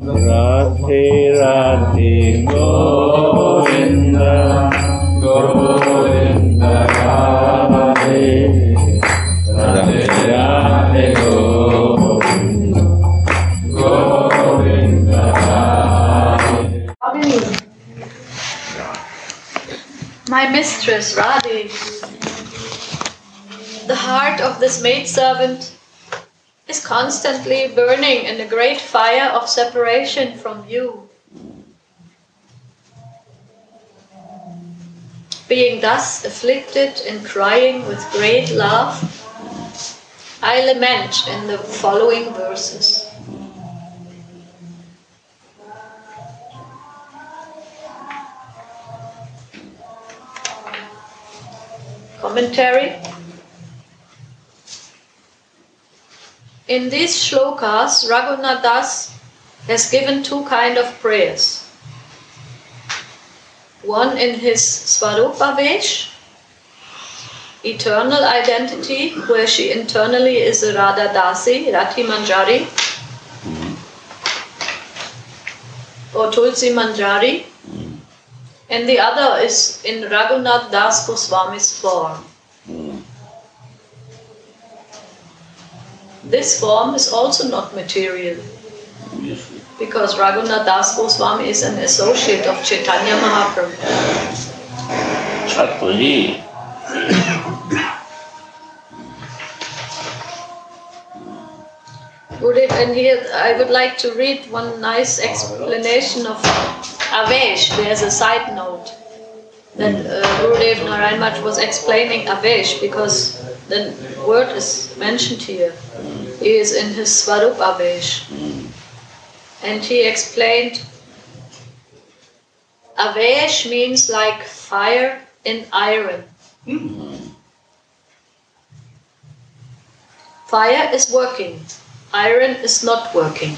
Radhe Radhe Govinda Govinda Radhe Radhe Radhe Govinda Govinda Radhe. My mistress Radhe, the heart of this maidservant is constantly burning in a great fire of separation from you. Being thus afflicted and crying with great love, I lament in the following verses. Commentary. In these shlokas, Raghunath Das has given two kinds of prayers. One in his Svarupa Vesh, eternal identity, where she internally is a Radha Dasi, Rati Manjari, or Tulsi Manjari, and the other is in Raghunath Das Goswami's form. This form is also not material, because Raghunath Das Goswami is an associate of Chaitanya Mahaprabhu. And here I would like to read one nice explanation of Avesh. There's a side note that Gurudev Narayan Maharaj was explaining Avesh, because the word is mentioned here. He is in his Svarup Avesh. And he explained, Avesh means like fire in iron. Fire is working, iron is not working.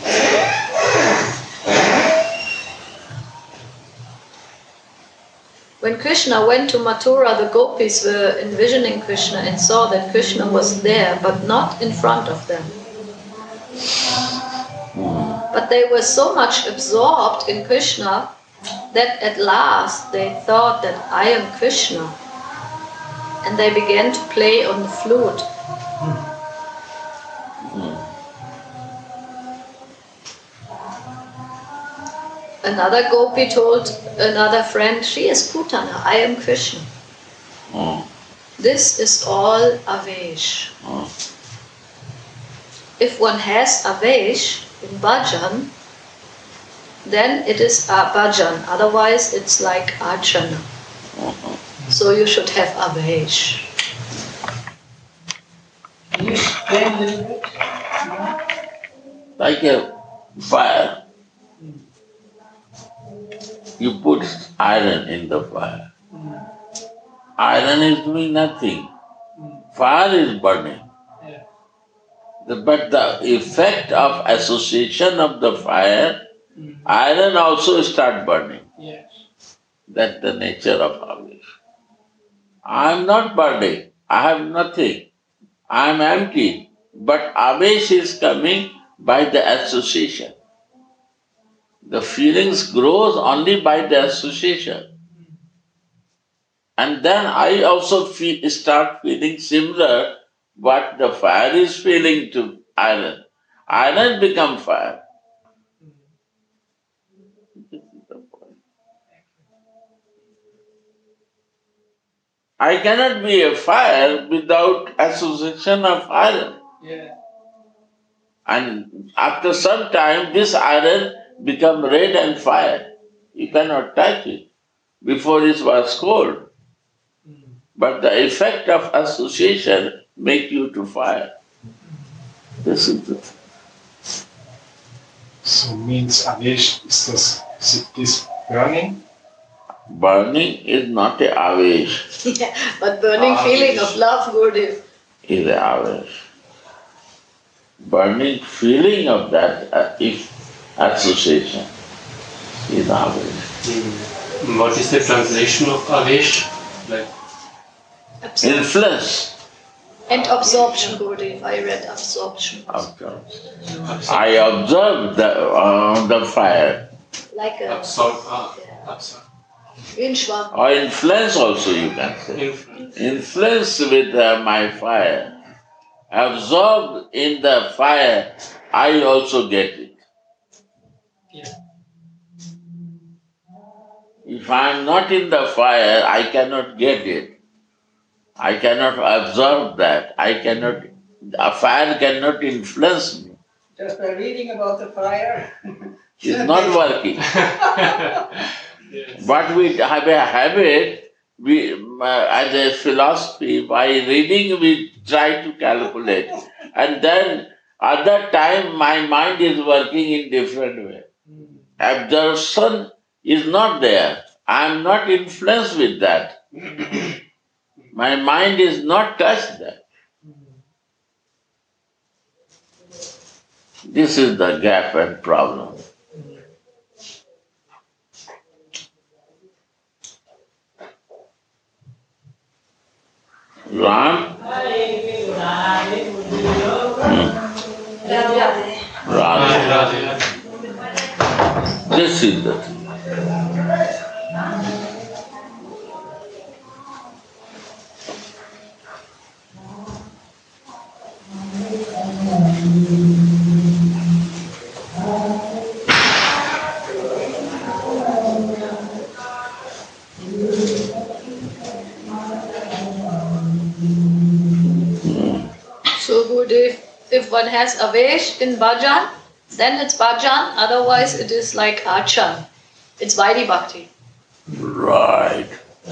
When Krishna went to Mathura, the gopis were envisioning Krishna and saw that Krishna was there, but not in front of them. But they were so much absorbed in Krishna that at last they thought that I am Krishna. And they began to play on the flute. Another gopi told another friend, she is Putana, I am Krishna. This is all Avesh. If one has Avesh in bhajan, then it is a bhajan, otherwise it's like archana. So you should have Avesh. Can you explain a little bit? Like a fire. You put iron in the fire. Iron is doing nothing. Fire is burning. But the effect of association of the fire, iron also start burning. Yes. That's the nature of Avesh. I am not burning. I have nothing. I am empty. But Avesh is coming by the association. The feelings grows only by the association. And then I also start feeling similar what the fire is feeling to iron. Iron become fire. This is the point. I cannot be a fire without association of iron. Yeah. And after some time, this iron become red and fire. You cannot touch it. Before it was cold. But the effect of association make you to fire. This is the thing. So means Avesh is this burning? Burning is not a Avesh. Yeah, but burning feeling of love, Gurudev. Is a Avesh. Burning feeling of that association is Avesh. What is the translation of Avesh? Like Influence. And absorption, Gurudev. I read absorption. I observe the fire. Like a Absorb. yeah. Absorb. Inshwa. Or influence also you can say. Influence. Influence with my fire. Absorbed in the fire, I also get it. Yeah. If I am not in the fire, I cannot get it. I cannot absorb that. A fire cannot influence me. Just by reading about the fire. It's not working. Yes. But we have a habit, as a philosophy, by reading we try to calculate. And then other time my mind is working in different way. Absorption is not there. I am not influenced with that. My mind is not touched that. This is the gap and problem. Ram? Radhe. This is the thing. So Gurudev, if one has Avesh in Bhajan, then it's Bhajan, otherwise it is like Achan. It's Vaidhi Bhakti. Right.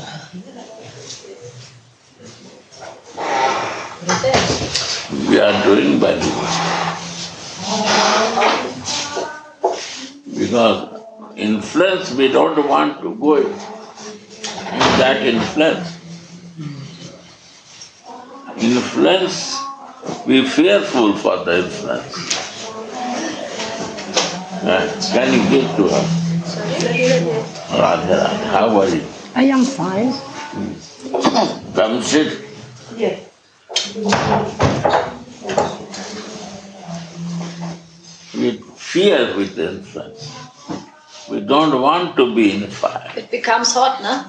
We are doing Bhakti. Because influence, we don't want to go in that influence. Influence, we fearful for the influence. Can you give to her? Radhe, Radhe, how are you? I am fine. Come sit. Yes. We fear with the influence. We don't want to be in fire. It becomes hot, no?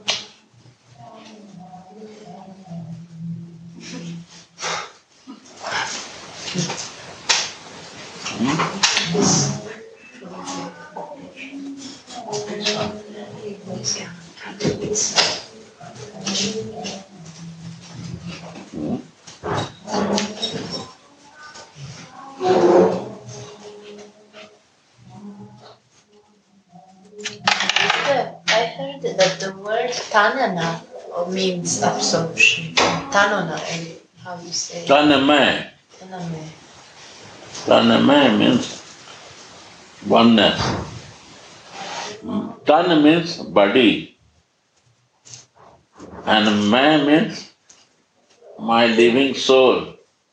I heard that the word tanana means absorption. Tanana, and how you say it? Tanamay. Taname. Tanamay means oneness. Tan means body. And may means my living soul.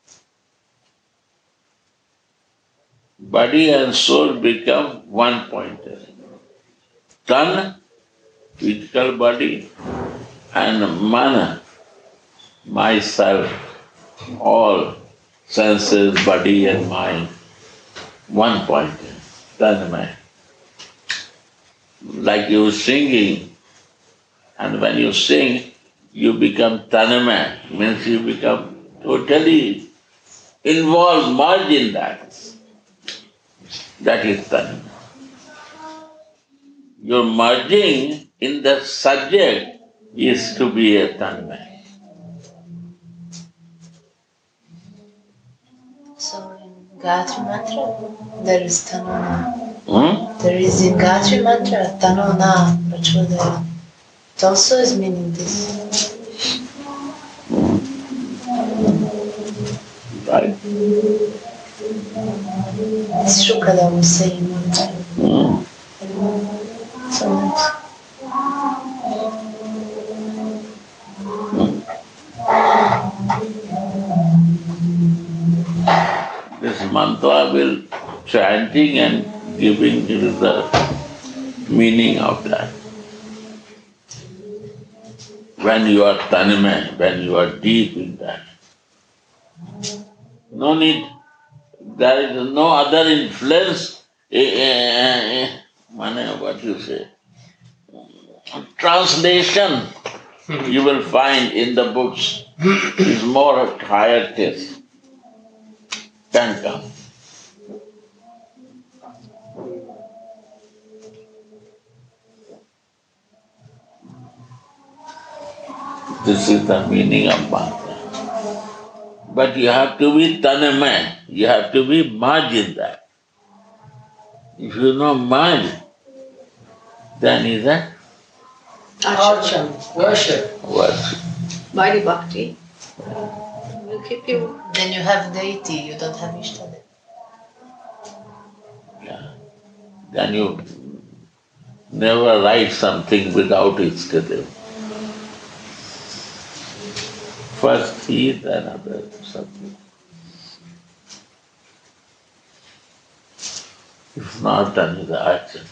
Body and soul become one pointer. Tan, physical body, and mana, myself, all senses, body and mind, one pointer. Tanmay. Like you singing, and when you sing, you become tanmay, means you become totally involved, merged in that. That is tanmay. Your merging in the subject is to be a tanmay. So in Gayatri Mantra, there is tanona. Hmm? There is in Gayatri Mantra, tanona prachodaya. It also is meaning this. Right? It's Shukada was saying. Hmm. So nice. This mantra will chanting and giving you the meaning of that. When you are tanmay, when you are deep in that, No need. There is no other influence. What you say? Translation you will find in the books is more at higher taste. Can come. This is the meaning of mantra. But you have to be tanamay. You have to be merged in that. If you know merge, then is that Archana, worship. worship. Vaidhi Bhakti will keep you. Then you have deity, you don't have Ishtadev. Yeah. Then you never write something without Ishtadev. First he, then other something. If not, then is the archana.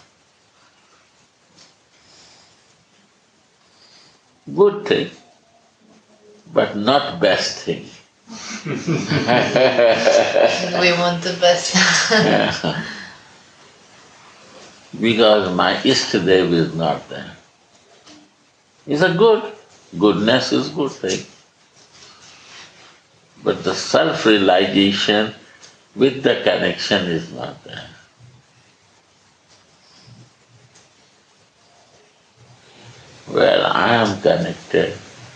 Good thing, but not best thing. We want the best. Because my Ishtadev is not there. It's a goodness is good thing. But the self-realization with the connection is not there. Where I am connected,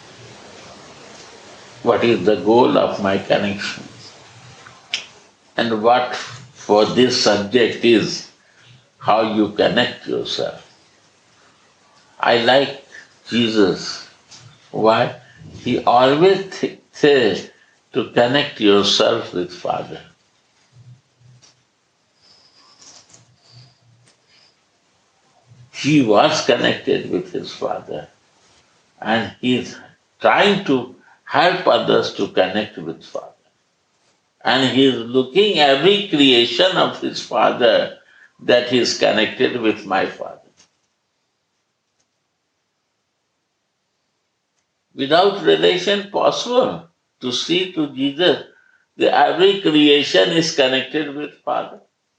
what is the goal of my connection? And what for this subject is how you connect yourself. I like Jesus. Why? He always says to connect yourself with Father. He was connected with his Father and he is trying to help others to connect with Father. And he is looking every creation of his Father that he is connected with my Father. Without relation possible to see to Jesus, every creation is connected with Father.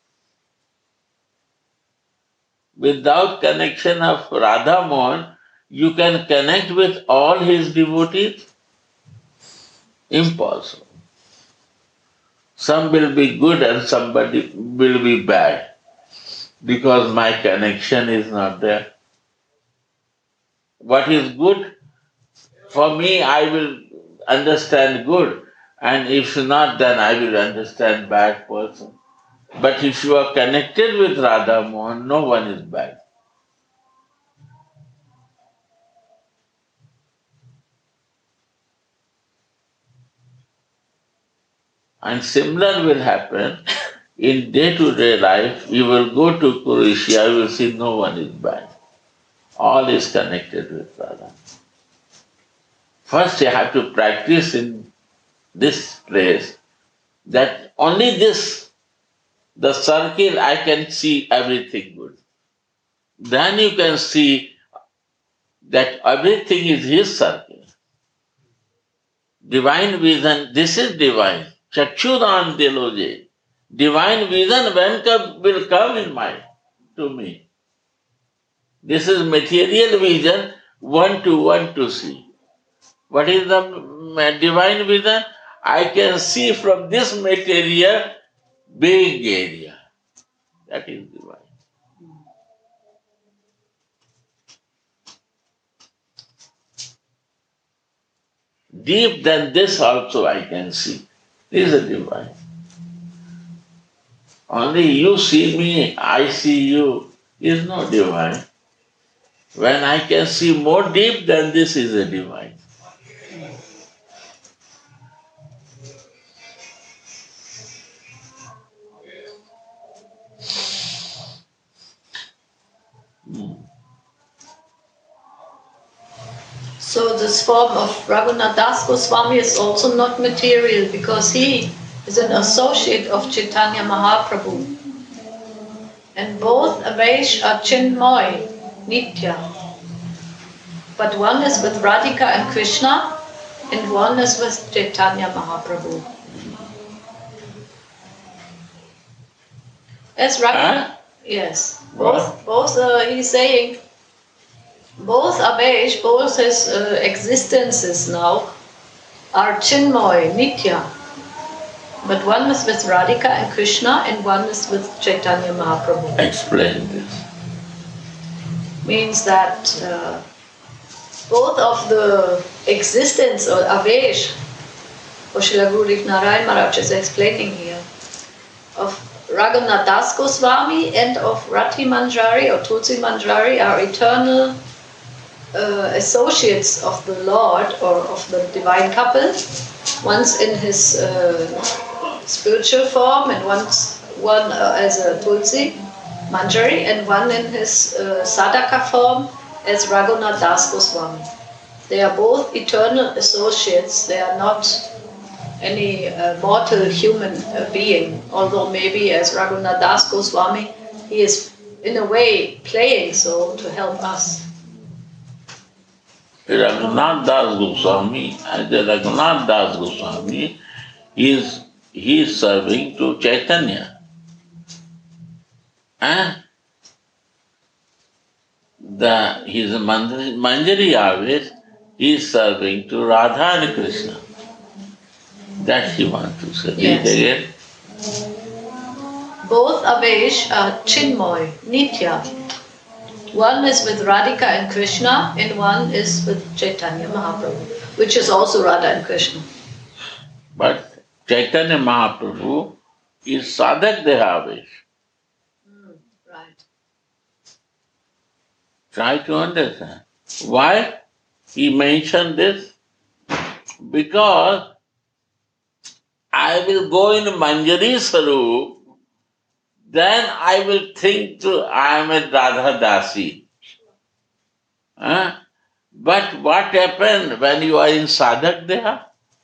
Without connection of Radha Mohan, you can connect with all his devotees? Impossible. Some will be good and somebody will be bad because my connection is not there. What is good? For me, I will understand good, and if not, then I will understand bad person. But if you are connected with Radha Mohan, no one is bad. And similar will happen in day-to-day life. You will go to Croatia, you will see no one is bad. All is connected with Radha. First you have to practice in this place that only this, the circle, I can see everything good. Then you can see that everything is his circle. Divine vision, this is divine. Chakshudan Diloje. Divine vision will come in mind to me. This is material vision, one to see. What is the divine vision? I can see from this material big area. That is divine. Deep than this also I can see. This is divine. Only you see me, I see you, is not divine. When I can see more deep than this is a divine. So this form of Raghunath Das Goswami is also not material because he is an associate of Chaitanya Mahaprabhu. And both Avaish are Chinmoy, Nitya. But one is with Radhika and Krishna and one is with Chaitanya Mahaprabhu. As Raghunath, yes. Both he's saying, both Avesh, both his existences now are Chinmoy, Nitya. But one is with Radhika and Krishna and one is with Chaitanya Mahaprabhu. Explain this. Means that both of the existence or Avesh, or Srila Gurudev Narayan Maharaj is explaining here, of Raghunath Das Goswami and of Rati Manjari or Tulsi Manjari are eternal associates of the Lord or of the divine couple, once in his spiritual form and one as a Tulsi Manjari and one in his sadhaka form as Raghunath Das Goswami. They are both eternal associates. They are not any mortal human being, although maybe as Raghunath Das Goswami, he is in a way playing so to help us. Raghunath Das Goswami, as the Raghunath Das Goswami, he is serving to Chaitanya. And his Manjari Avesh is serving to Radha and Krishna. That he wants to say. Yes. Again. Both Avesh are Chinmoy, Nitya. One is with Radhika and Krishna and one is with Chaitanya Mahaprabhu, which is also Radha and Krishna. But Chaitanya Mahaprabhu is Sadhak Deha Avesh. Right. Try to understand. Why he mentioned this? Because I will go in Manjari Sarup, then I will think I am a Radha Dasi. But what happened when you are in Sadhak Deha?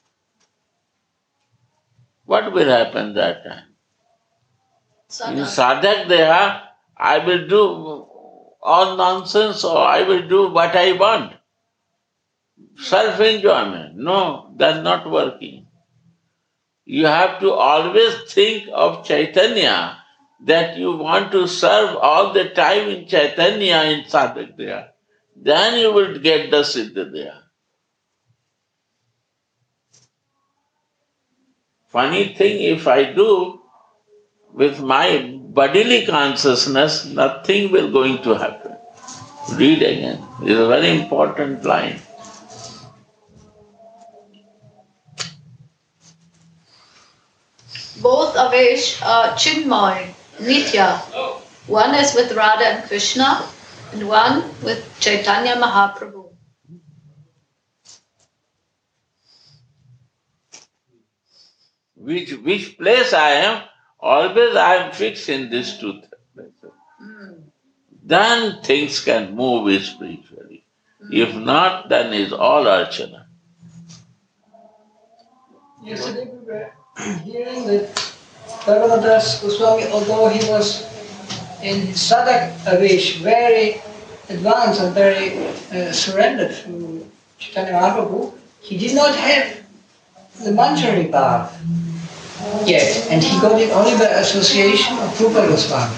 What will happen that time? In Sadhak Deha, I will do all nonsense or I will do what I want. Self-enjoyment. No, that's not working. You have to always think of Chaitanya, that you want to serve all the time in Chaitanya in Sadhak Deha. Then you will get the Siddha Deha. Funny thing, if I do with my bodily consciousness, nothing will going to happen. Read again. It's a very important line. Both Avesh are Chinmoy, Nitya. One is with Radha and Krishna and one with Chaitanya Mahaprabhu. Which place I am, always I am fixed in these two places. Then things can move spiritually. If not, then it's all archana. Yesterday we were hearing that Raghunath Das Goswami, although he was in his Sadhak Avesh, very advanced and very surrendered to Chaitanya Mahaprabhu, he did not have the Manjari path yet, and he got it only by association of Rupa Goswami.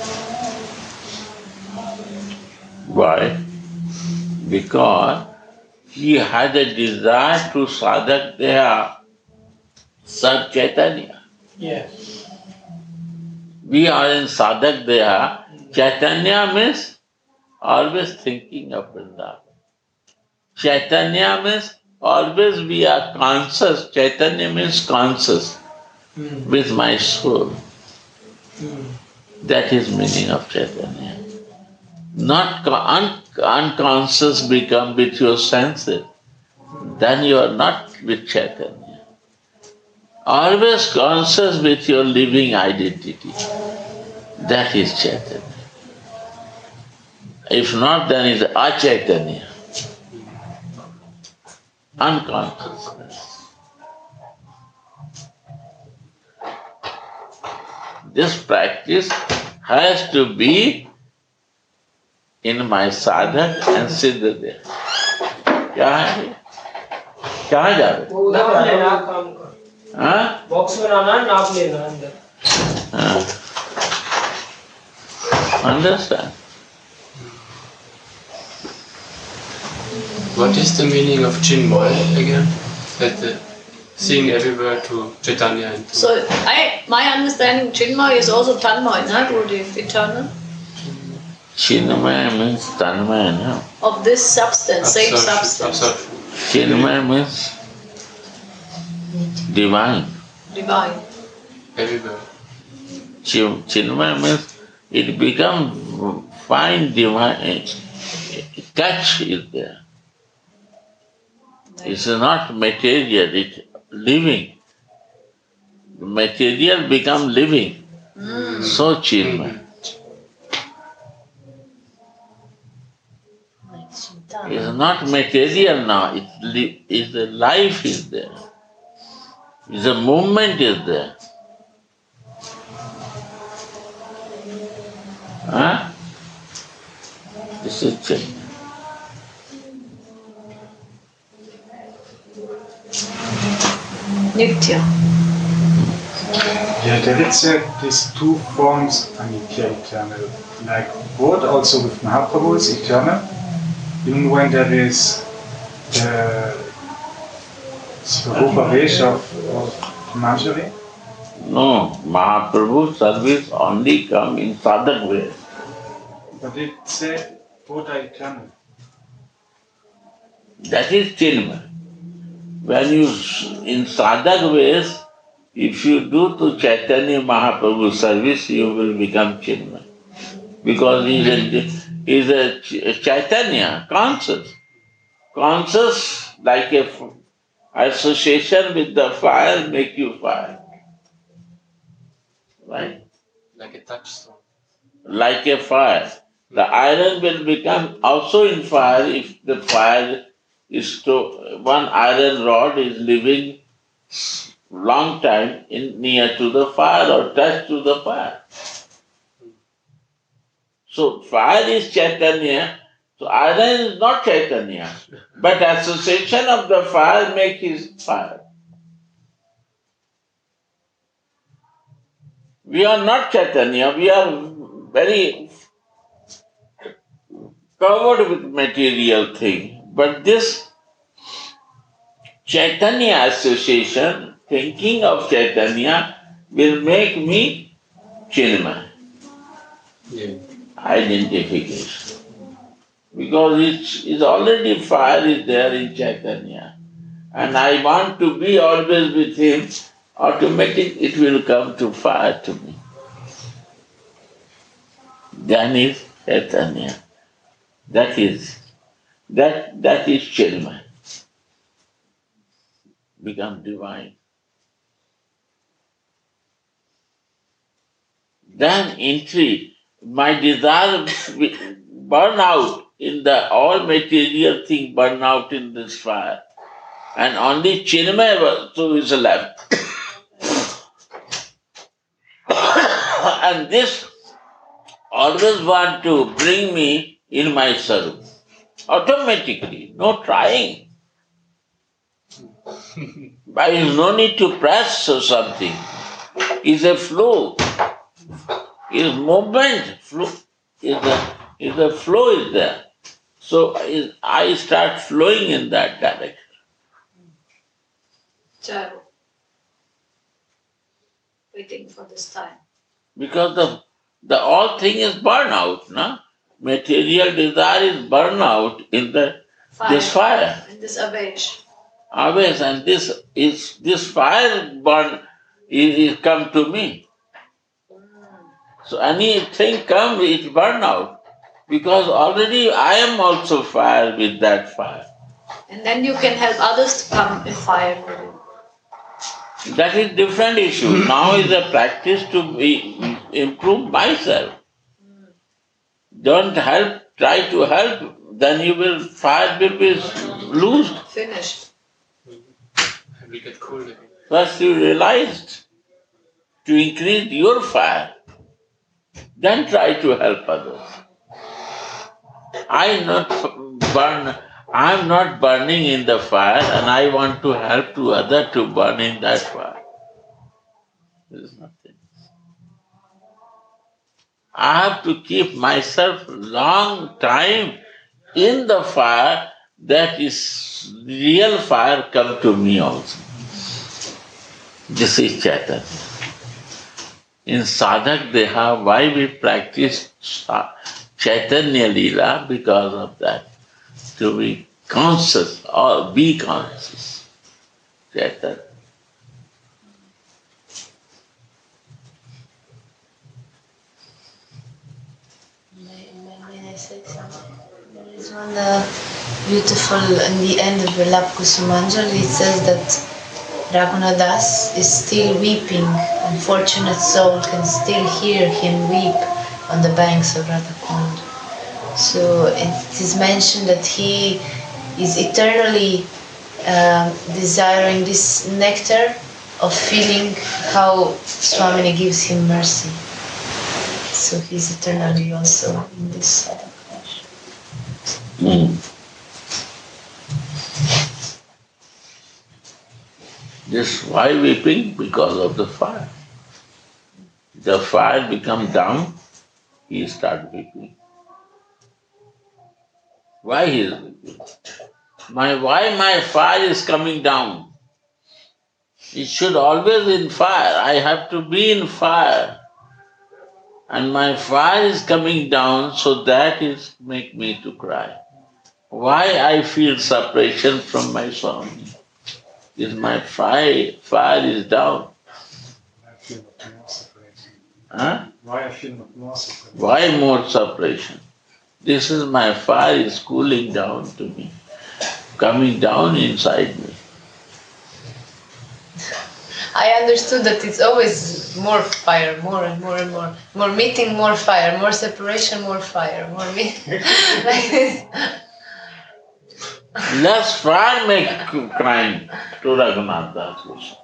Why? Because he had a desire to Sadhak Deha serve Chaitanya. Yes. We are in Sadhak Deha. Chaitanya means always thinking of Vrindavan. Chaitanya means always we are conscious. Chaitanya means conscious with my soul. That is meaning of Chaitanya. Not unconscious become with your senses. Then you are not with Chaitanya. Always conscious with your living identity. That is Chaitanya. If not, then it is achaitanya. Unconsciousness. This practice has to be in my sadhak and siddha there. क्या है? कहाँ जा रहे? नाप लेना काम कर। हाँ? बॉक्स बनाना, नाप लेना अंदर। हाँ। Understand? What is the meaning of Chinmoy again? That seeing everywhere to Chaitanya and to So my understanding Chinmoy is also Tanmoy, no? Gurudev, eternal. Chinmaya means Tanmaya, no? Of this substance, same absorption. substance. Chinmaya means divine. Divine. Everywhere. Chinmaya means it becomes fine divine. Touch is there. It's not material, it's living. Material become living. So Chinmaya. Like Chintana. It's not material now, it's the life is there. It's a movement is there. Huh? This is Chinmaya. Nitya. Yeah, David said these two forms are Nitya, eternal. Like what also with Mahaprabhu is eternal, even when there is the Swarupa Vesh of Manjari. No, Mahaprabhu service only come in sadhak way. But it said both are eternal. That is Chinmaya. When you, in sadhak ways, if you do to Chaitanya Mahaprabhu service, you will become Chinmaya. Because he's a Chaitanya, conscious. Conscious, like a association with the fire, make you fire. Right? Like a touchstone. Like a fire. The iron will become also in fire if the fire is to, one iron rod is living long time in near to the fire or touch to the fire. So fire is Chaitanya, so iron is not Chaitanya, but association of the fire make his fire. We are not Chaitanya, we are very covered with material thing. But this Chaitanya association, thinking of Chaitanya, will make me Chinmaya. Yeah. Identification. Because it's already fire is there in Chaitanya. And I want to be always with him, automatically it will come to fire to me. Then is Chaitanya. That is Chinmaya. Become divine. Then entry, my desire burn out in the all material thing burn out in this fire. And only Chinmaya Vastu is left. And this always want to bring me in my sarup. Automatically, no trying. There is no need to press or something. It's a flow. It's movement. Flow is the flow is there. So I start flowing in that direction. Charu. Waiting for this time. Because the all thing is burnout, no? Material desire is burnout in this fire. In this avesh. Always, and this fire burn is come to me. So anything come, it burn out. Because already I am also fire with that fire. And then you can help others to come in fire. That is different issue. Now is a practice to improve myself. Don't help, try to help, then fire will be loosed. Finished. I will get cold again. First you realized to increase your fire, then try to help others. I am not burning in the fire and I want to help to others to burn in that fire. There is nothing. I have to keep myself long time in the fire, that is real fire come to me also. This is Chaitanya. In Sadhak Deha, why we practice Chaitanya Leela? Because of that. To be conscious or be conscious. Chaitanya. May I say something? There is one beautiful, in the end of Vilapa Kusumanjali, it says that Raghunadas is still weeping. Unfortunate soul can still hear him weep on the banks of Radhakund. So it is mentioned that he is eternally desiring this nectar of feeling how Swamini gives him mercy. So he's eternally also in this sadhana. This why weeping? Because of the fire. The fire become down, he start weeping. Why he is weeping? Why my fire is coming down? It should always in fire. I have to be in fire. And my fire is coming down, so that is make me to cry. Why I feel separation from my Swami? Is my fire is down. I feel not more separation. Huh? Why I feel not more separation? Why more separation? This is my fire is cooling down to me, coming down inside me. I understood that it's always more fire, more and more and more. More meeting, more fire, more separation, more fire, more meeting. Like this. Less fire make crying to Raghunath Das Goswami.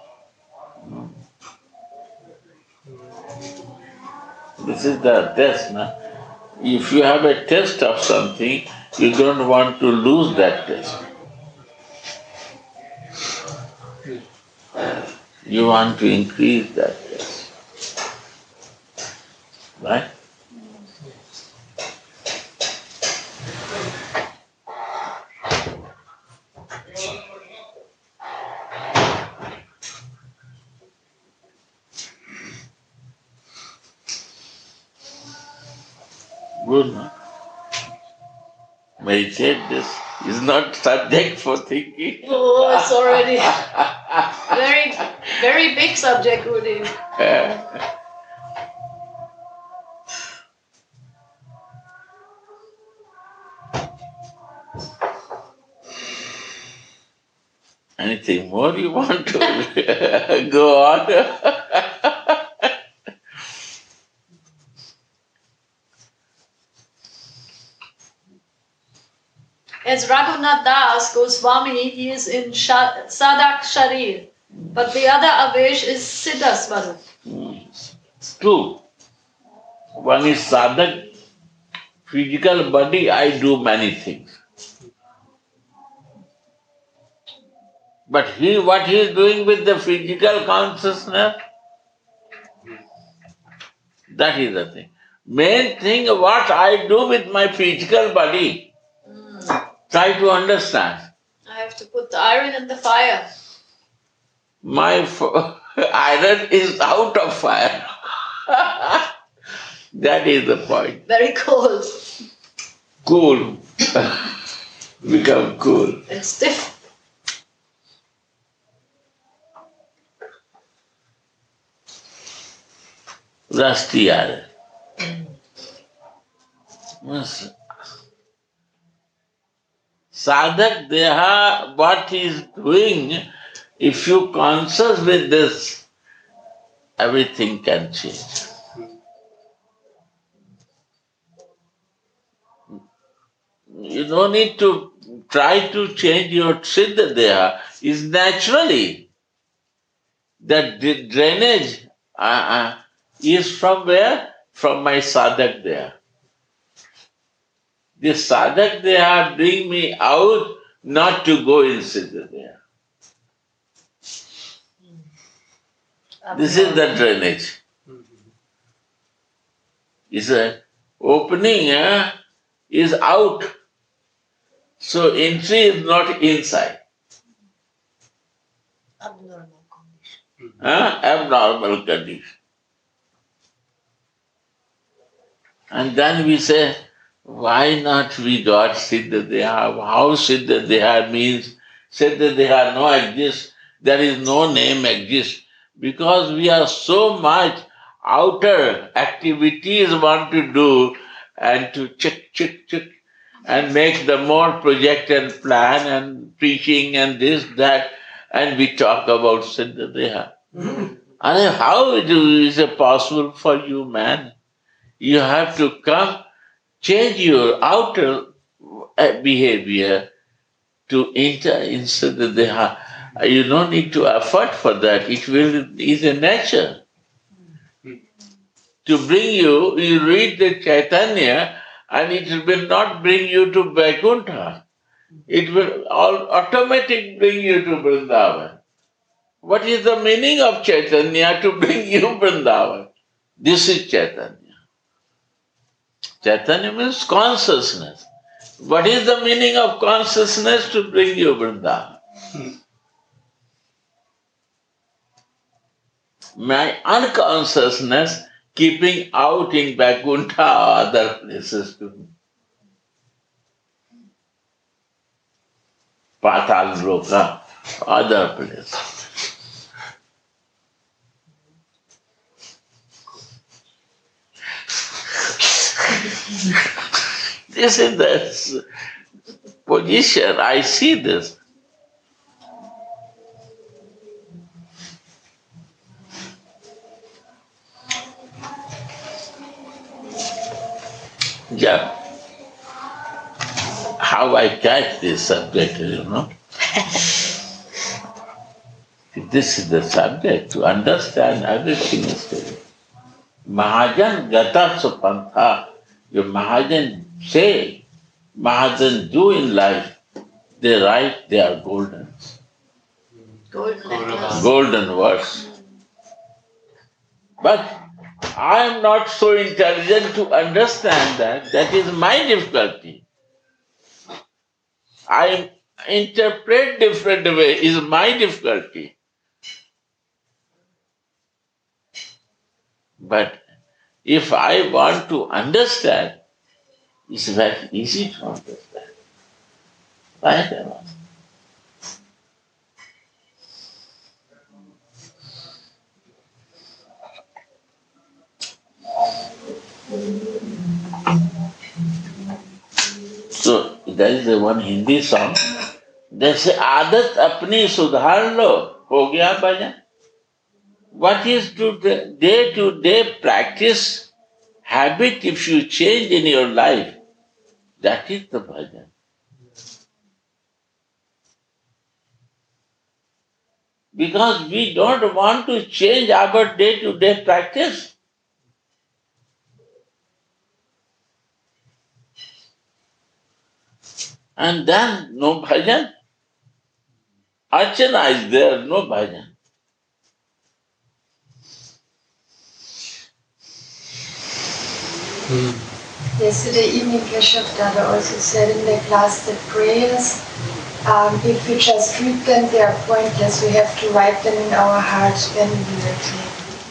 This is the test, na? If you have a test of something, you don't want to lose that test. You want to increase that test. Right? Good, no? Meditate this is not subject for thinking. Oh, it's already very, very big subject, Gurudev. Anything more you want to go on? As Raghunath Das Goswami, he is in Sadak Sharir, but the other Avesh is Siddha Swarup. Two. One is sadhak, physical body, I do many things. But what he is doing with the physical consciousness, that is the thing. Main thing, what I do with my physical body, try to understand. I have to put the iron in the fire. My iron is out of fire. That is the point. Very cold Cool. Become cool. and stiff. Rusty iron. Sadhak Deha, what he is doing, if you conscious with this, everything can change. You don't need to try to change your Siddha Deha. It's naturally. That drainage is from where? From my Sadhak Deha. This sadhak Deha bring me out not to go in Siddha Deha. This is the drainage. Is a opening is out. So entry is not inside. Abnormal condition. Abnormal condition. And then we say, why not we got Siddha Deha? How Siddha Deha means Siddha Deha no exists, there is no name exists. Because we are so much outer activities want to do and to check and make the more project and plan and preaching and this, that, and we talk about Siddha Deha. And how is it possible for you, man? You have to come, change your outer behavior to enter into the Deha. You don't need to effort for that. Is a nature. To bring you read the Chaitanya and it will not bring you to Vaikuntha. It will automatically bring you to Vrindavan. What is the meaning of Chaitanya to bring you Vrindavan? This is Chaitanya. Chaitanya means consciousness. What is the meaning of consciousness to bring you Vrindavan? My unconsciousness keeping out in Vaikuntha or other places to Patal Loka, other places. This is the position, I see this. Yeah. How I catch this subject, This is the subject. To understand everything is there. Mahajan Gata Supantha. Your Mahajan say, Mahajan do in life, they write, they are golden. Golden words. But I am not so intelligent to understand that. That is my difficulty. I interpret different way is my difficulty. But if I want to understand, it's very easy to understand. Right or not? So there is one Hindi song. They say, "Aadat apni sudhar lo, ho gaya bhajan." What is to day practice habit? If you change in your life, that is the bhajan. Because we don't want to change our day-to-day practice. And then no bhajan. Archana is there, no bhajan. Yesterday evening, Keshav Dada also said in the class that prayers, if we just read them, they are pointless. We have to write them in our hearts then directly.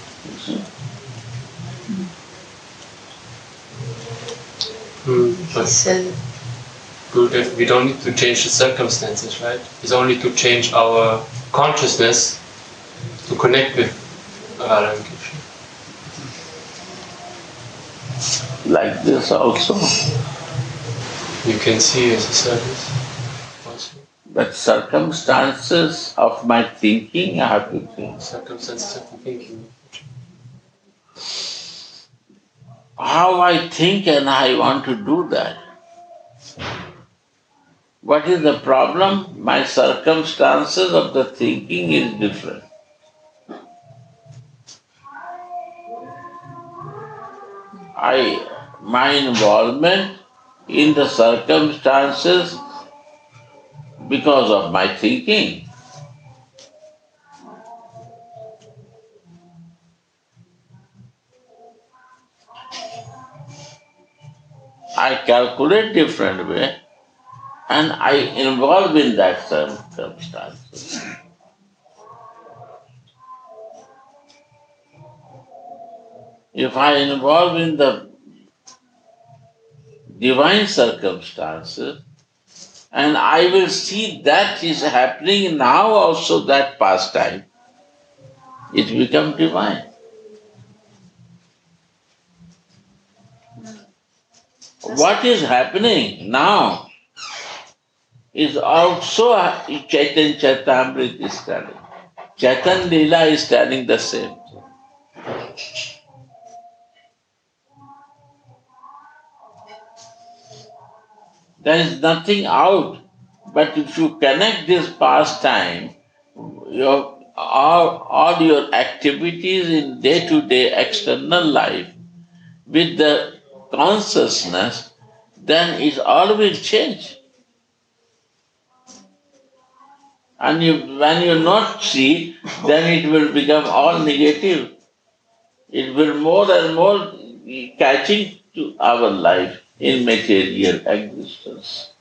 But Gurudev, we don't need to change the circumstances, right? It's only to change our consciousness to connect with Radha and Krishna. Like this also. You can see as a service also. But circumstances of my thinking I have to think. Circumstances of the thinking. How I think and I want to do that. What is the problem? My circumstances of the thinking is different. My involvement in the circumstances because of my thinking. I calculate different way and I involve in that circumstance. If I involve in the divine circumstances, and I will see that is happening now also, that pastime, it becomes divine. What is happening now is also Chaitanya Charitamrita is telling. Chaitanya Leela is telling the same thing. There is nothing out, but if you connect this pastime, all your activities in day-to-day external life with the consciousness, then it all will change. And when you not see, then it will become all negative. It will more and more catching to our life in material existence.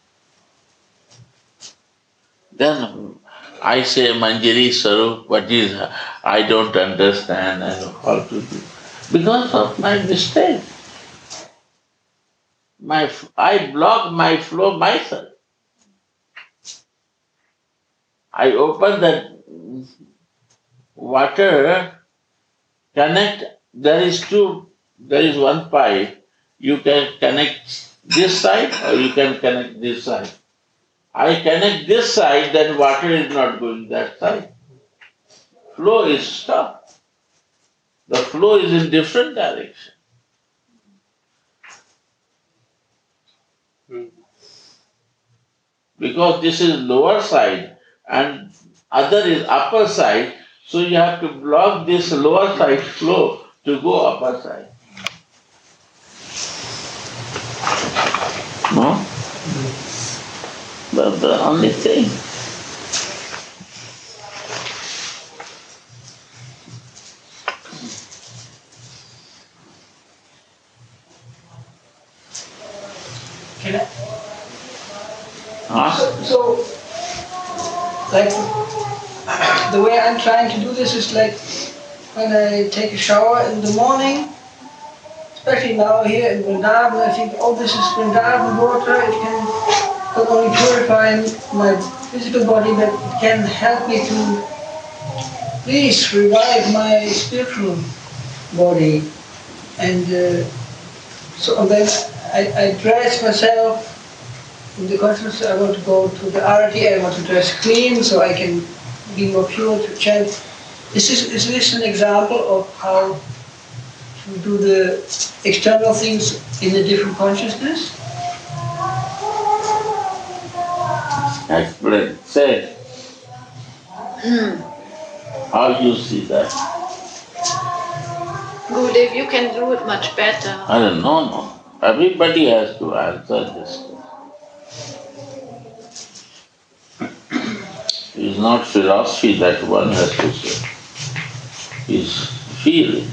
Then I say, Manjari Sarup, what is, I don't understand, I know how to do. Because of my mistake. I block my flow myself. I open the water, connect, there is one pipe, you can connect this side or you can connect this side. I connect this side, then water is not going that side. Flow is stopped. The flow is in different direction. Because this is lower side and other is upper side, so you have to block this lower side flow to go upper side. No? That's the only thing. Can I? Huh? So, like, the way I'm trying to do this is like when I take a shower in the morning, especially now here in Vrindavan, I think, oh, this is Vrindavan water, it can not only purify my physical body, but it can help me to please revive my spiritual body. And so then I dress myself in the consciousness. I want to go to the arati, I want to dress clean so I can be more pure to chant. Is this an example of how to do the external things in a different consciousness? Explain, say. How you see that? Gurudev, you can do it much better. I don't know, no. Everybody has to answer this. It's not philosophy that one has to say. It's feeling.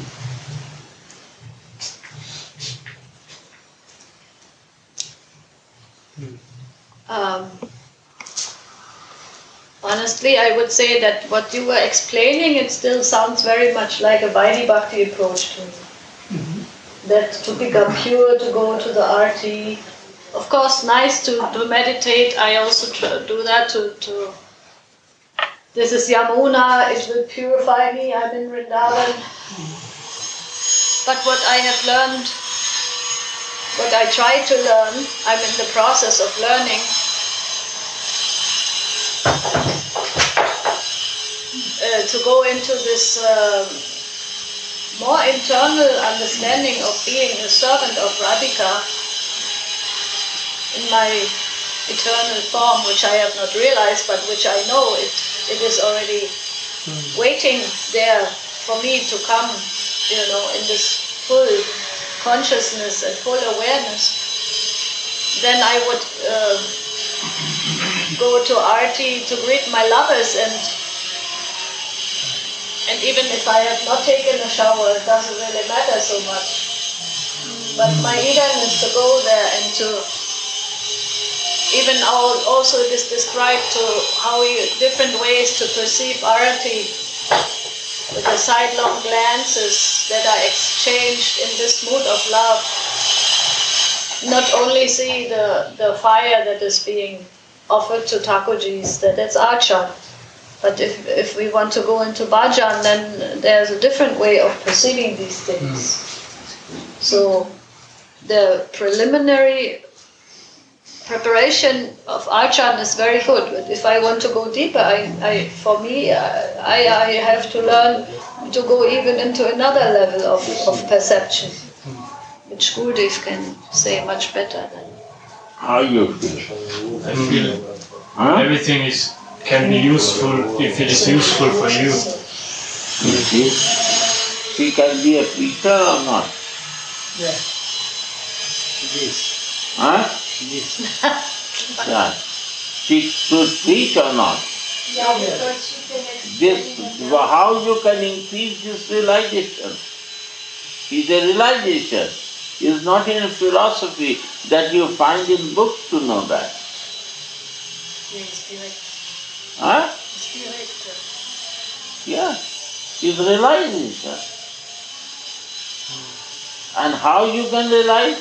Honestly, I would say that what you were explaining, it still sounds very much like a Vaidhi Bhakti approach to me. That to become pure, to go to the arati. Of course, nice to meditate. I also do that to this is Yamuna, it will purify me, I'm in Vrindavan. But what I have learned, what I try to learn, I'm in the process of learning, to go into this more internal understanding of being a servant of Radhika in my eternal form, which I have not realized, but which I know it is already waiting there for me to come, in this full consciousness and full awareness. Then I would go to Arati to greet my lovers, and even if I have not taken a shower, it doesn't really matter so much. But my Eden is to go there and to even also it is described to how different ways to perceive arati with the sidelong glances that are exchanged in this mood of love. Not only see the fire that is being offered to Thakurjis, that's Achan. But if we want to go into bhajan, then there's a different way of perceiving these things. So the preliminary preparation of Achan is very good. But if I want to go deeper, I have to learn to go even into another level of perception, which Gurudev can say much better than. How you feel? I feel everything can be useful if it is useful for you. You see? She can be a preacher or not? Yeah. It is. Huh? It is. Yeah. She should preach or not? Yeah, because she can explain it. How you can increase this realization? Is a realization. It's not in philosophy that you find in books to know that. Huh? Yeah. It's realization. And how you can realize?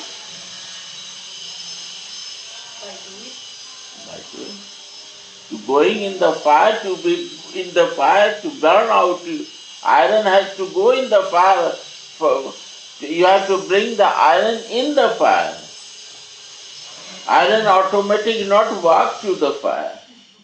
By doing. To going in the fire, to be in the fire, to burn out. Iron has to go in the fire. You have to bring the iron in the fire. Iron automatically not walk to the fire.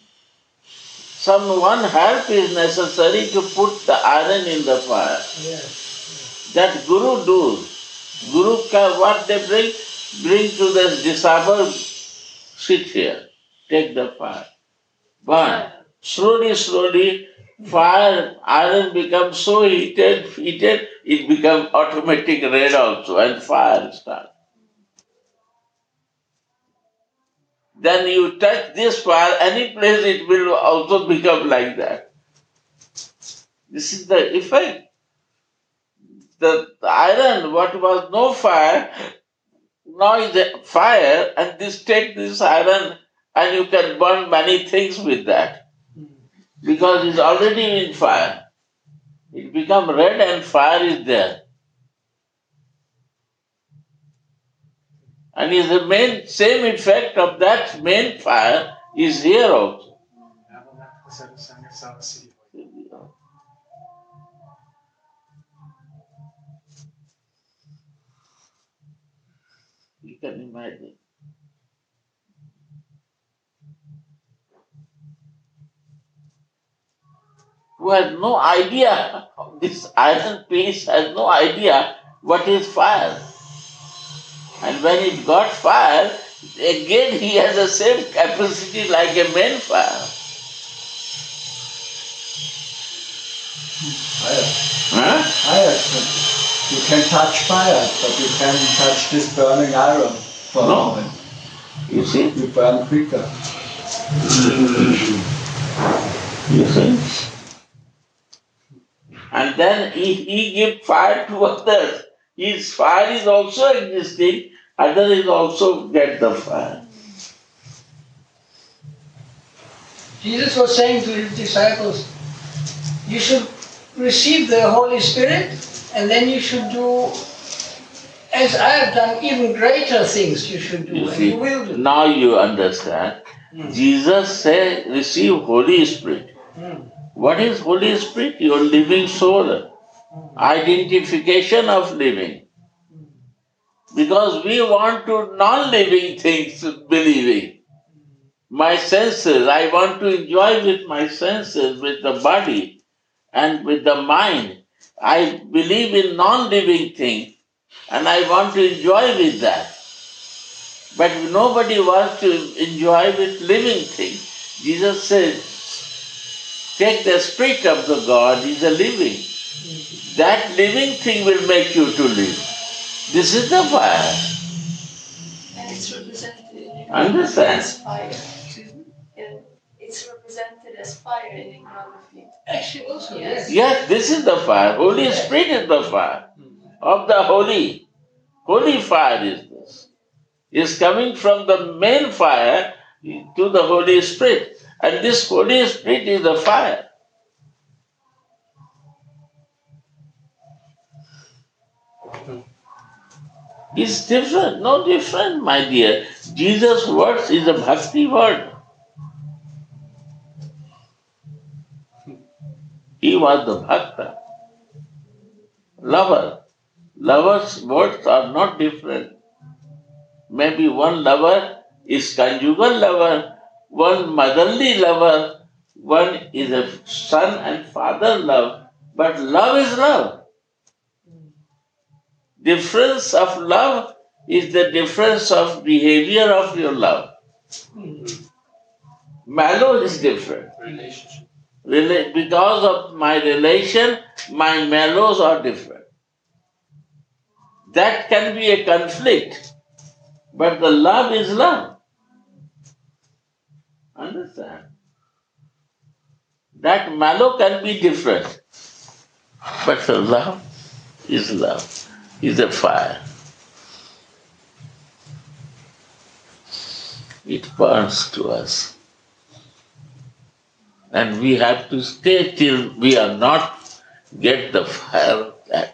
One help is necessary to put the iron in the fire. Yes. That Guru does. Guru what they bring to the disciple, sit here, take the fire, burn. Slowly, fire, iron becomes so heated, it becomes automatic red also, and fire starts. Then you touch this fire, any place it will also become like that. This is the effect. The iron, what was no fire, now is a fire, and take this iron and you can burn many things with that. Because it's already in fire. It becomes red and fire is there. And is the same effect of that main fire is here also. You can imagine. Who has no idea, this iron piece has no idea what is fire. And when it got fire, again he has the same capacity like a main fire. Fire. Huh? Fire. You can touch fire, but you can't touch this burning iron for a moment. You see? You burn quicker. You see? And then he gives fire to others. His fire is also existing, others also get the fire. Jesus was saying to his disciples, you should receive the Holy Spirit and then you should do, as I have done, even greater things you should do, and you will do. Now you understand. Jesus said, receive Holy Spirit. What is Holy Spirit? Your living soul. Identification of living. Because we want to non-living things believing. My senses, I want to enjoy with my senses, with the body and with the mind. I believe in non-living things and I want to enjoy with that. But nobody wants to enjoy with living things. Jesus said, take the spirit of the God, is a living. That living thing will make you to live. This is the fire. And it's represented in Understand? as fire. It's represented as fire in iconography. Actually also, yes. Yes, this is the fire. Holy Spirit is the fire of the holy. Holy fire is this. Is coming from the main fire to the Holy Spirit. And this Holy Spirit is the fire. It's different, no different, my dear. Jesus' words is a bhakti word. He was the bhakta, lover. Lover's words are not different. Maybe one lover is conjugal lover, one motherly lover, one is a son and father love, but love is love. Difference of love is the difference of behavior of your love. Mallow is different. Relationship. Because of my relation, my mellows are different. That can be a conflict, but the love is love. Understand? That mallow can be different, but the love, is a fire. It burns to us. And we have to stay till we are not get the fire of that.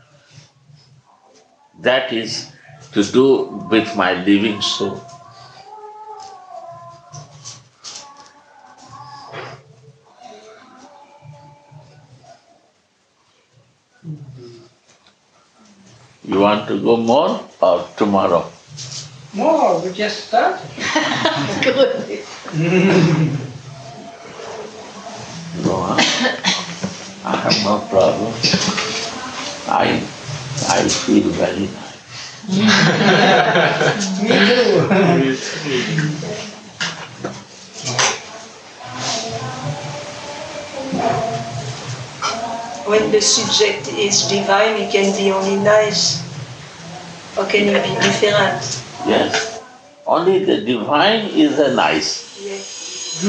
That is to do with my living soul. You want to go more or tomorrow? More, we just started. Good. No, I have no problem. I feel very nice. Me too. When the subject is divine, it can be only nice. Or can it be different? Yes. Only the divine is a nice. Yes.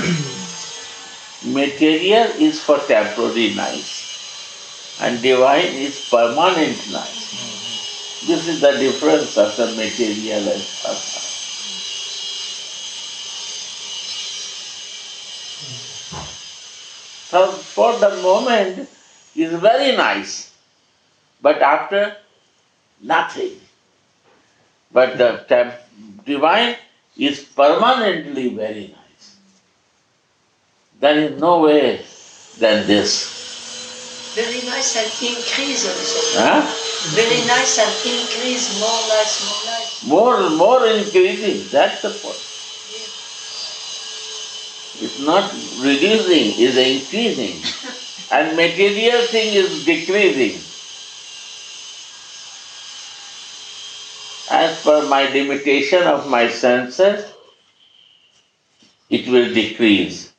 Material is for temporary nice. And divine is permanent nice. This is the difference of the material and sadhana. So for the moment is very nice, but after nothing. But the divine is permanently very nice. There is no way than this. Very nice and increase also. Huh? Very nice and increase, more nice, more nice. More increasing, that's the point. It's not reducing, it's increasing. And material thing is decreasing. As per my limitation of my senses, it will decrease.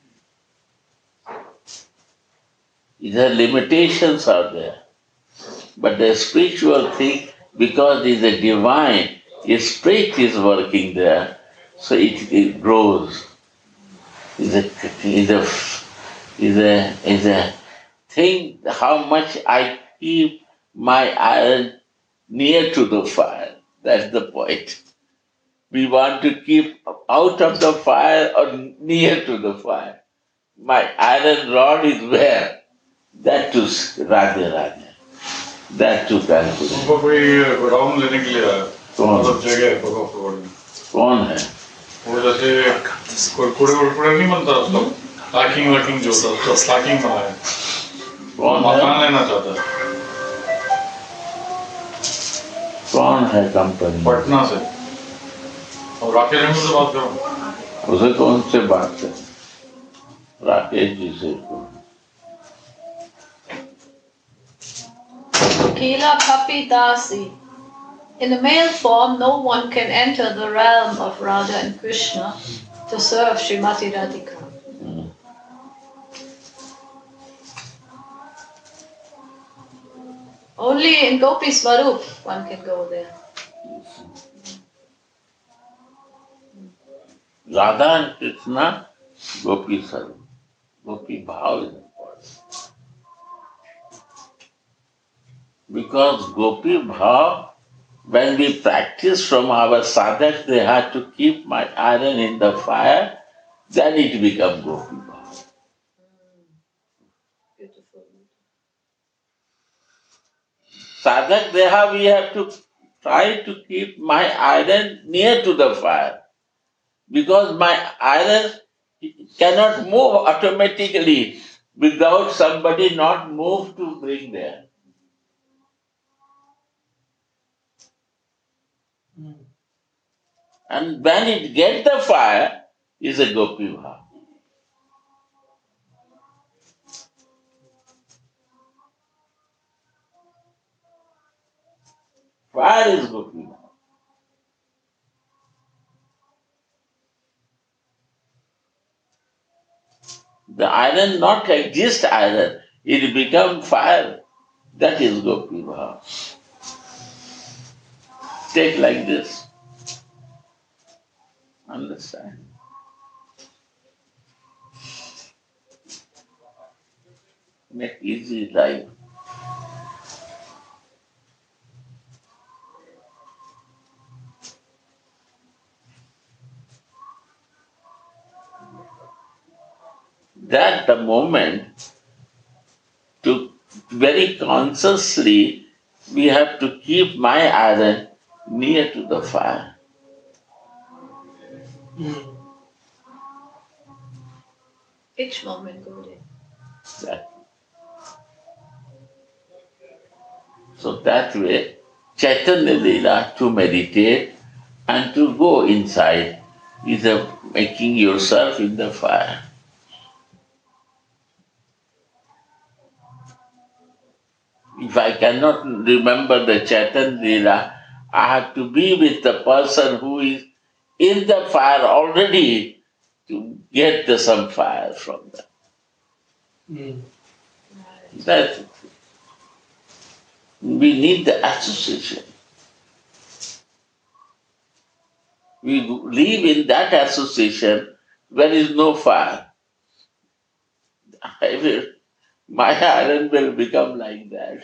The limitations are there. But the spiritual thing, because it is a divine, His spirit is working there, so it grows. Is a thing how much I keep my iron near to the fire. That's the point. We want to keep out of the fire or near to the fire. My iron rod is where? That too Radhe Radhe. That too calculate. उनको कोई round लेने के लिए आया मतलब जगह है भगवान कौन है? वो जैसे कुड़े नहीं बनता उसका स्लैकिंग जो होता है उसका स्लैकिंग बनाया कौन मकान है? लेना चाहता है कौन है कंपनी? पटना से और राकेश जी से बात करो उसे कौन से बात है? राकेश जी से Kila Papi Dasi. In the male form, no one can enter the realm of Radha and Krishna to serve Srimati Radhika. Only in Gopi Swarup one can go there. Radha and Krishna, Gopi Sarup. Gopi Bhav is important. Because Gopi Bhav when we practice from our sadhak, they had to keep my iron in the fire, then it becomes Gopi Bhav. Beautiful. Sadhak Deha, we have to try to keep my iron near to the fire, because my iron cannot move automatically without somebody not move to bring there. And when it gets the fire, is a Gopi Bhav. Fire is Gopi Bhav. The iron not exist iron, it become fire. That is Gopi Bhav. Take like this. Understand? Make easy life. That the moment to very consciously we have to keep my iron near to the fire. Each moment, Gurudev. That. So that way, Chaitanya Leela, to meditate and to go inside is making yourself in the fire. If I cannot remember the Chaitanya Leela, I have to be with the person who is in the fire already to get some fire from them. That we need the association. We live in that association where is no fire. My iron will become like that.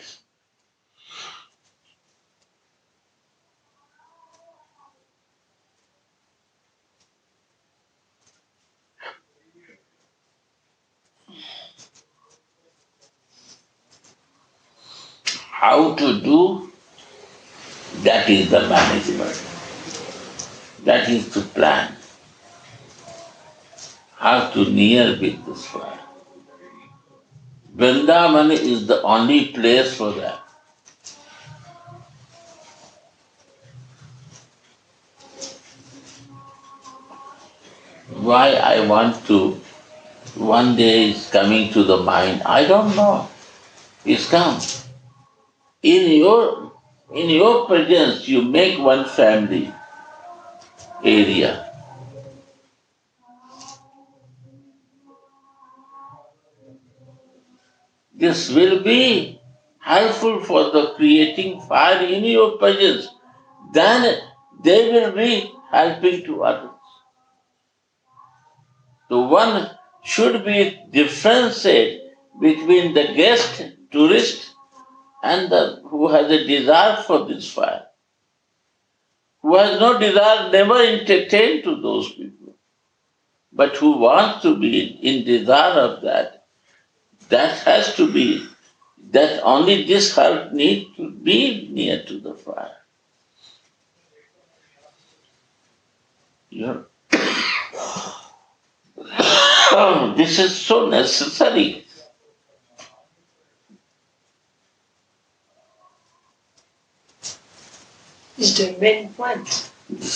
How to do, that is the management. That is to plan. How to near with this fire. Vrindavan is the only place for that. Why I want to, one day is coming to the mind, I don't know. It's come. In your presence, you make one family area. This will be helpful for the creating fire in your presence. Then they will be helping to others. So one should be differentiate between the guest, tourist, and the who has a desire for this fire. Who has no desire, never entertain to those people. But who wants to be in desire of that, that has to be, that only this heart needs to be near to the fire. This is so necessary. It's the main point.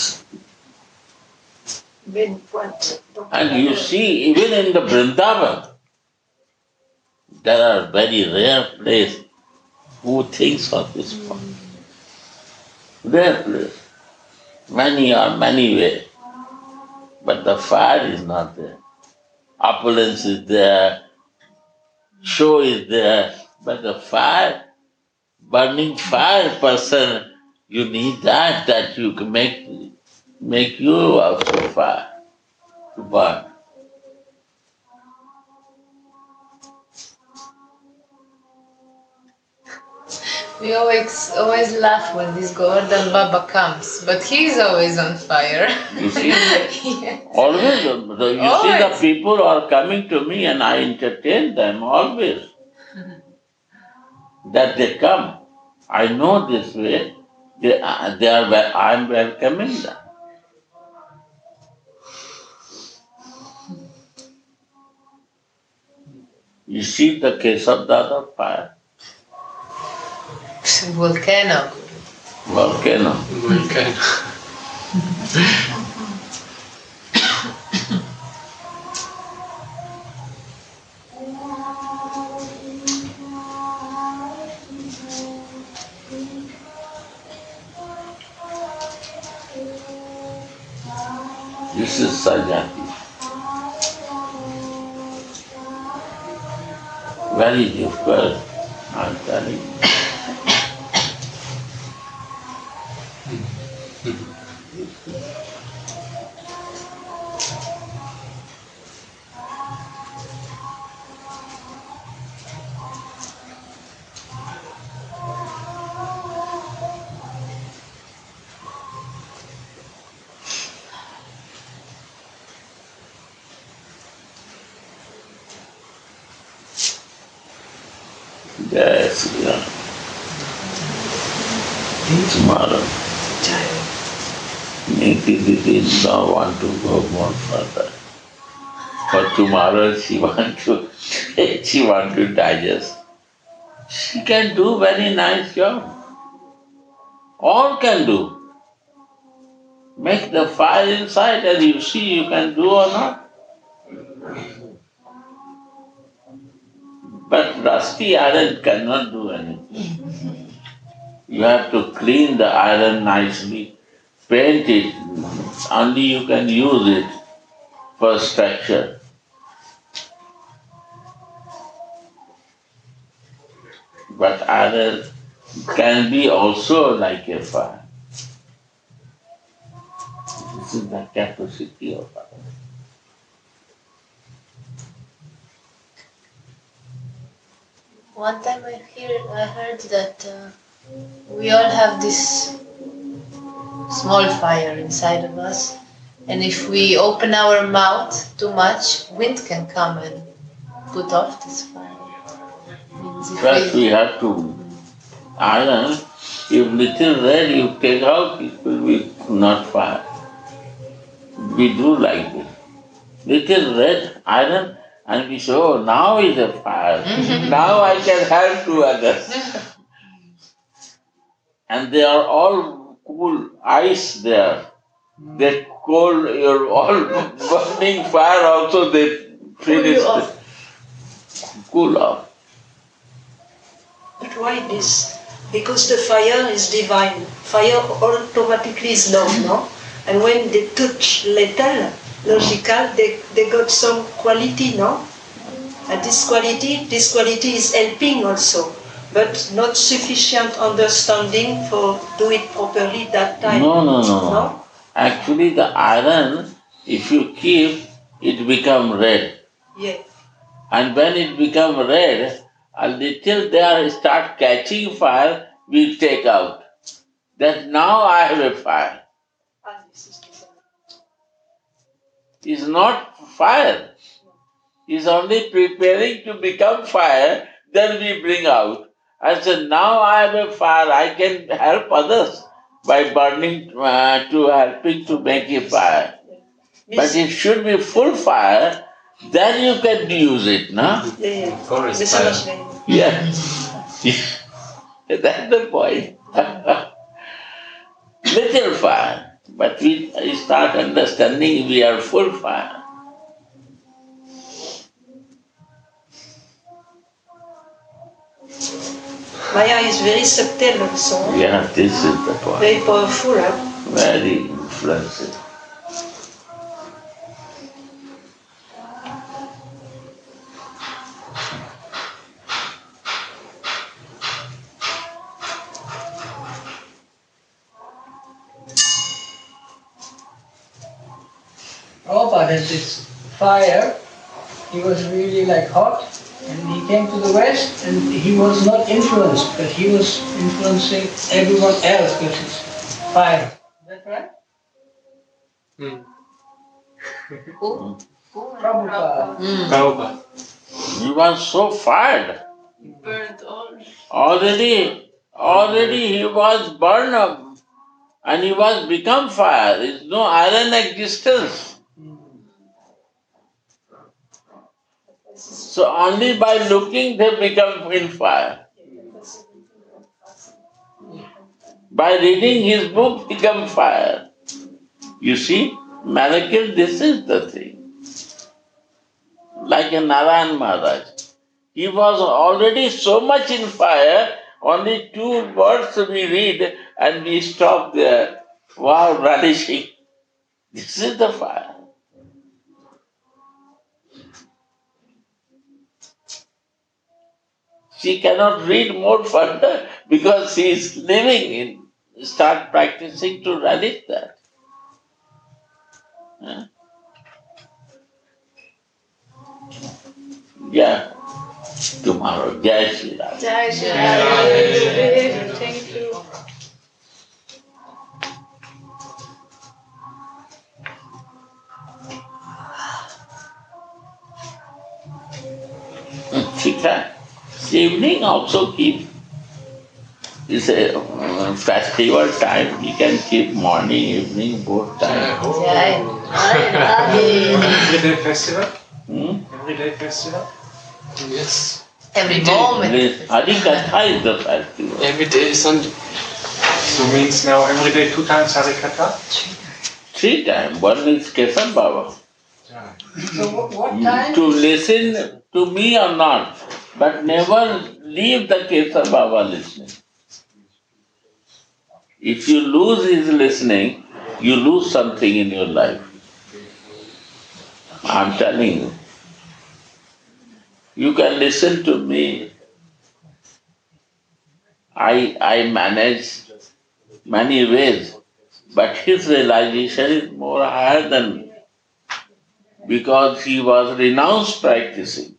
Main point. And you see, even in the Vrindavan, there are very rare places who thinks of this point. Rare place. Many are many ways, but the fire is not there. Opulence is there, show is there, but the fire, burning fire person, you need that you can make you also fire to burn. We always laugh when this Govardhan Baba comes, but he's always on fire. You see, Yes. always, you see the people who are coming to me and I entertain them always. That they come. I know this way, I'm welcoming them. You see the Keshav Dada fire? Volcano. Volcano. Volcano. This is Sajati. Very difficult, I'm telling you. Yes, yeah. Tomorrow. Niti did not want to go more further. For tomorrow she want to digest. She can do very nice job. All can do. Make the fire inside and you see you can do or not. But rusty iron cannot do anything. You have to clean the iron nicely, paint it, only you can use it for structure. But iron can be also like a fire. This is the capacity of iron. One time I heard that we all have this small fire inside of us, and if we open our mouth too much, wind can come and put off this fire. First we have to iron. If little red you take out, it will be not fire. We do like this. Little red iron and we say, oh, now is a fire. Now I can help to others. And they are all cool, ice there. They cold, your all burning fire also they finish. Cool off. But why this? Because the fire is divine. Fire automatically is love, no? And when they touch little, logical, they got some quality, no? And this quality is helping also, but not sufficient understanding for do it properly that time. No. Actually the iron, if you keep, it become red. Yeah. And when it become red, a little there start catching fire, we take out. That now I have a fire. It's not fire. It's only preparing to become fire, then we bring out. I said, now I have a fire, I can help others by burning, to helping to make a fire. But it should be full fire, then you can use it, no? Yeah. Forest fire. Yeah. That's the point. Little fire, but we start understanding we are full fire. Maya is very subtle also. Yeah, this is the point. Very powerful, huh? Very influential. Prabhupada had this fire, it was really like hot, And he came to the West and he was not influenced, but he was influencing everyone else with his fire. Is that right? Prabhupada. Prabhupada. He was so fired. He burned all. Already he was burned up and he was become fire. There is no iron existence. So only by looking they become in fire. By reading his book become fire. You see, miracle, this is the thing. Like a Narayan Maharaj. He was already so much in fire, only 2 words we read and we stop there. Wow, relishing. This is the fire. She cannot read more further because she is living in, start practicing to relish that. Huh? Yeah. Tomorrow. Jai Shri Ram. Jai Shri Ram. Thank you. Chika. Evening also keep. It's a festival time. You can keep morning, evening, both time. Everyday festival? Everyday festival? Yes. Every moment. Harikatha is the festival. Every day is Sunday. So means now every day 2 times Harikatha? 3 times. One is Kesan Baba. So what time? To listen to me or not, but never leave the Kesan Baba listening. If you lose his listening, you lose something in your life. I'm telling you. You can listen to me. I manage many ways, but his realization is more higher than me because he was renounced practicing.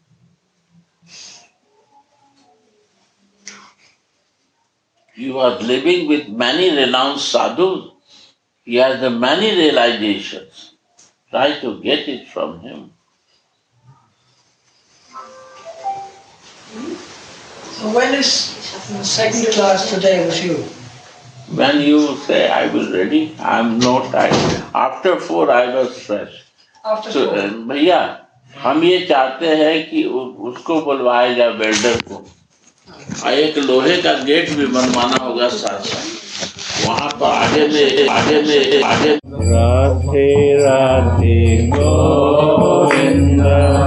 He was living with many renounced sadhus. He has the many realizations. Try to get it from him. So when is the second class today with you? When you say I was ready, I'm no time. After 4 I was fresh. After So, 4? भैया हम ये चाहते हैं कि उसको बुलवाया जाए welder को और एक लोहे का गेट भी बनवाना होगा साथ साथ वहाँ पर आगे में राधे राधे गोविंदा